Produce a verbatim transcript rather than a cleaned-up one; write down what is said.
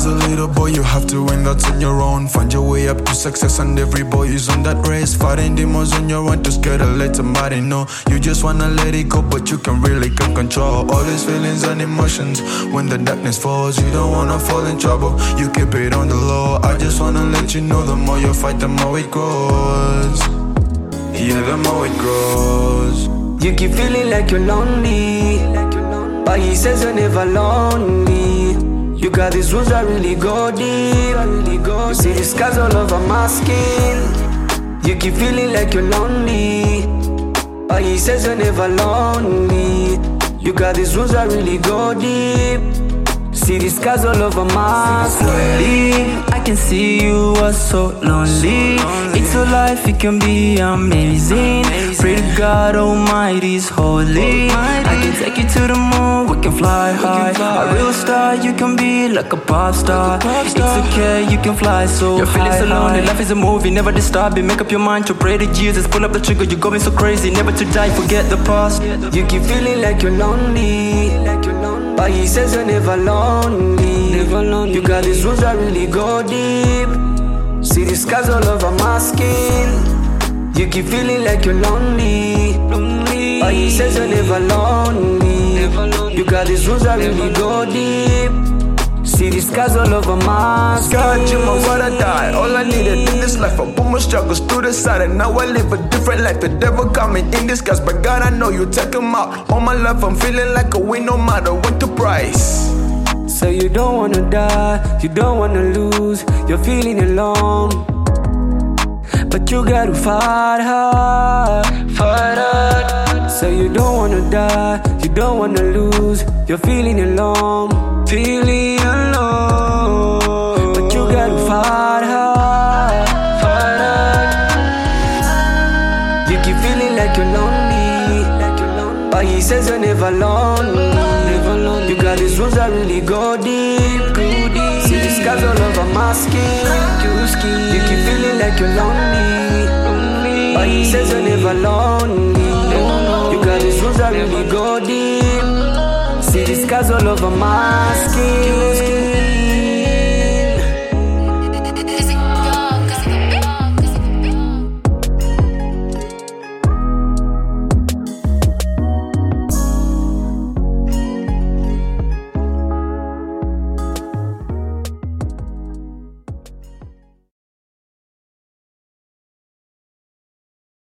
As a little boy, you have to win, that's on your own. Find your way up to success, and every boy is on that race. Fighting demons on your own, too scared to let somebody know. You just wanna let it go, but you can really can control all these feelings and emotions. When the darkness falls, you don't wanna fall in trouble. You keep it on the low. I just wanna let you know, the more you fight, the more it grows. Yeah, the more it grows. You keep feeling like you're lonely, but he says you're never lonely. You got these wounds that really go deep. You see the scars all over my skin. You keep feeling like you're lonely, but he says you're never lonely. You got these wounds that really go deep. See the scars all over my skin. I can see you are so lonely. It's a life, it can be amazing. Pray to God Almighty's holy. I can take you to the moon, we can fly high. A real star, you can be like a pop star. It's okay, you can fly so You're feeling so lonely, life is a movie, never disturb it. Make up your mind to pray to Jesus. Pull up the trigger, you're going so crazy. Never to die, forget the past. You keep feeling like you're lonely, but he says you're never lonely. Never lonely. You got these wounds that really go deep. See the scars all over my skin. You keep feeling like you're lonely, lonely. But he says you're never lonely. Never lonely. You got these wounds that really go deep. See the scars all over my skin. God, you my what I die. All I needed in this life, I put my struggles through the side, and now I live a different life. The devil coming in disguise, but God, I know you take him out. All my life, I'm feeling like a win, no matter what the price. So you don't wanna die, you don't wanna lose. You're feeling alone, but you gotta fight hard, fight hard. So you don't wanna die, you don't wanna lose. You're feeling alone, feeling alone, but you gotta fight hard, fight hard. You keep feeling like you're lonely, but he says you're never lonely. You got these wounds that really go deep. See the scars all over my skin. You keep feeling like you're lonely, but he says you're never lonely. You got these wounds that really go deep. See the scars all over my skin.